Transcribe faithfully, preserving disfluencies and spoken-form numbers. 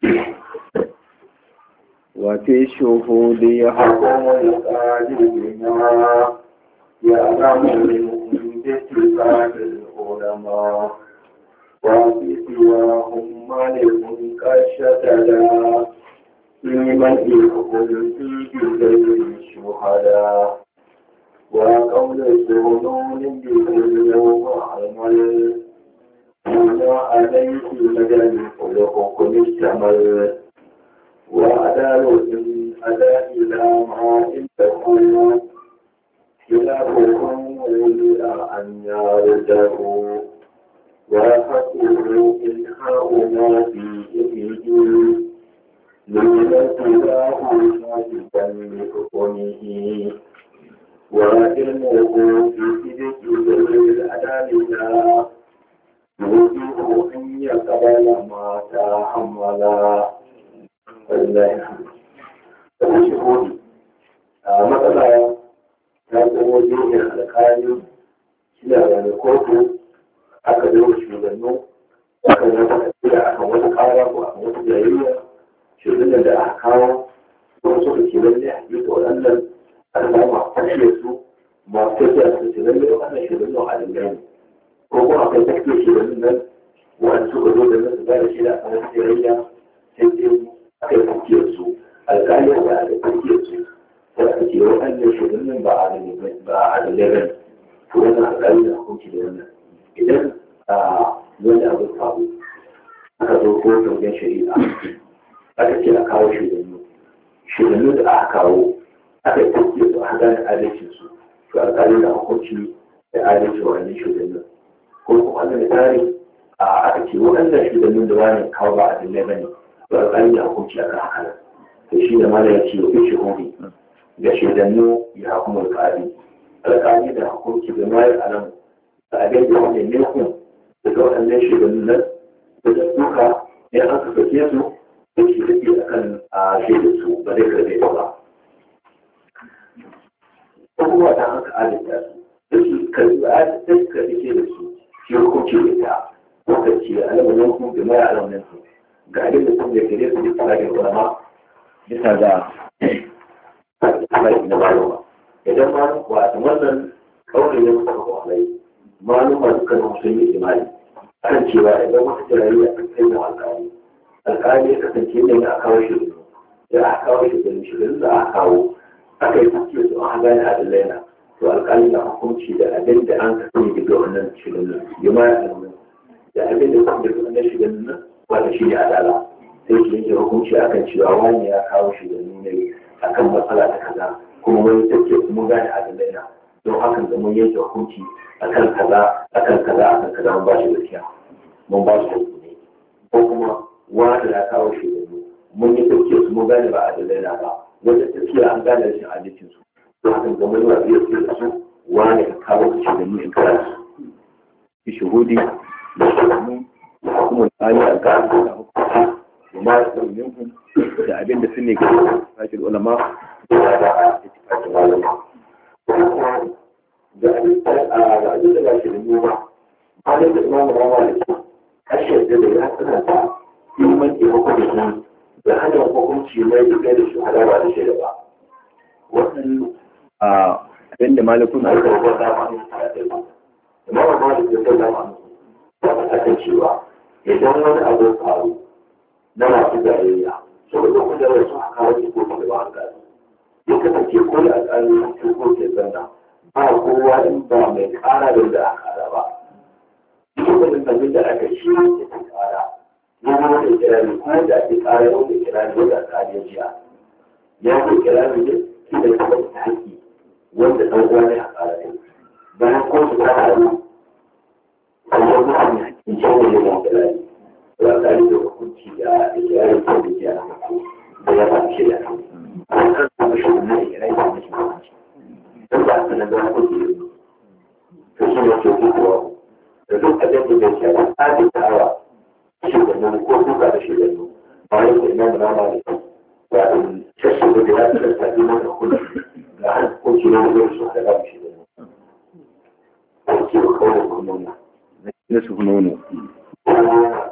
وفي الشهود يحكم القاضي بما يعلم من باتفاق العلماء وفي سواهم ملك قد شتدا لمن يقول فيه غير الشهداء وقول سنون بكل وعمل وما عليه مدى الحكم اشتمل وعدال من أداء إلى ما انتهوا خلافهم إلا أن يرده وحقه إنهاء ما فيه من اتباع صادقا لحكمه وعلمه في صدق العدالة يوجب أن يقبل ما تحملا. Shahudi a matsala ta kuma jirgin alkali shida wani kotu aka zo da shugabannu aka zo ta tafiya a kan wata kara ko a kan wata jayayya shugabannin da aka kawo wasu da ke lalle a yi waɗannan aka samu a fashe su masu tafiya su ce lalle waɗannan shugabannin a dangane ko kuma akwai tafiya shugabannin nan wani suka zo da nan su ba da shida a kan wata jayayya sai dai aka yi tafiyar su alƙaliyar da aka tafiyar su sai aka ce waɗannan shugabannin ba a dalilai ba ne to wannan alƙali na hukunci da wannan idan wani abu faru aka zo ko wajen shari'a aka ce a kawo shugabanni shugabanni da aka kawo aka yi tafiyar su aka gane adalcin su to alƙali na hukunci da adalcin wannan shugabannin ko kuma wanda misali aka ce waɗannan shugabannin da wani kawo ba a dalilai ba ne to alƙali na hukunci a kan haka nan to shi da mala ya ce wa fi shuhudi da shaidannu ya hukuma alƙali alƙali da hukunci da mayar alam da abin da wani milkun daga waɗannan shaidannu nan da da duka ya an ka sake su da shi da ke a kan shaidar su ba zai karɓe ta ba ko kuma da an ka adalta su da shi karɓi adalta su karɓi shaidar su shi hukunci da ta lokaci alamun hukun da mayar alam nan su ga abin da sun da gare su da tsara da ulama bisa ga tsari na maluma idan ma wata wannan kawai ne suka kwakwalai maluma suka nan sun yi imani kan cewa idan wata jirari a kai da alƙali alƙali ya kasance ne a kawo shirin da aka kawo shirin shirin da aka kawo aka yi suke su an gane adalai na to alƙali na hukunci da abin da an ka sani daga wannan shirin nan ya ma ya da abin da kuma daga wannan shirin nan wanda shi ne adala sai ke yanke hukunci akan cewa wani ya kawo shi da nuna akan matsala ta kaza kuma wani take kuma gane adalai na don hakan da mun yanke hukunci akan kaza akan kaza akan kaza mun ba shi gaskiya mun ba shi hukumi ko kuma wani ya kawo shi da nuna mun yi take su mun gane ba adalai na ba wanda take an gane rashin adalcin su don hakan da mun yi wa biyar da su wani ka kawo shi da nuna in kara su ki shuhudi da shugabannin hukumar tsari a ga da hukunci وما يقول منهم da abin da sun ne ga fakin ulama da da fakin ulama da abin da ba shi da noma halin da imamu rama da ke kashe da ya tsananta ilman ke hukunci da hanyar hukunci mai da kai da shi halaba da shaida ba wannan abin da malakun aka yi dama ne a kai ba imamu rama da ke dama ne ba ta kan cewa idan wani abu faru na masu jayayya saboda kuma da wasu a kawo ke kofi da ba a gani ya kasance ko da alƙali a cikin kofi zanna ba kowa in ba mai ƙara da da aka ƙara ba duk wani abin da aka shi ne ta ƙara ya zama da kirari kuma da ake ƙara yau da kirari wanda aka ƙara jiya ya ce kirari ne shi da kuma ta haƙƙi wanda ɗan uwa ne a ƙara ne bayan ko su ƙara ne kuma mutane haƙƙin shi ne ya kirari ba ta yi da hukunci da ikirarin kan da ke a da ya ba shi da an kan samu shi na ikirarin kan da ke hukunci don ba su na don hukunci to shi ne ke fitowa da duk abin da ke da tsarin tawa shugabanni ko duka da shugabanni bayan da imam rama da ke ba in shashe da ya tsara tafi mata hukunci ga hukunci na da su da ba shi da ne ake kawai hunona na su hunona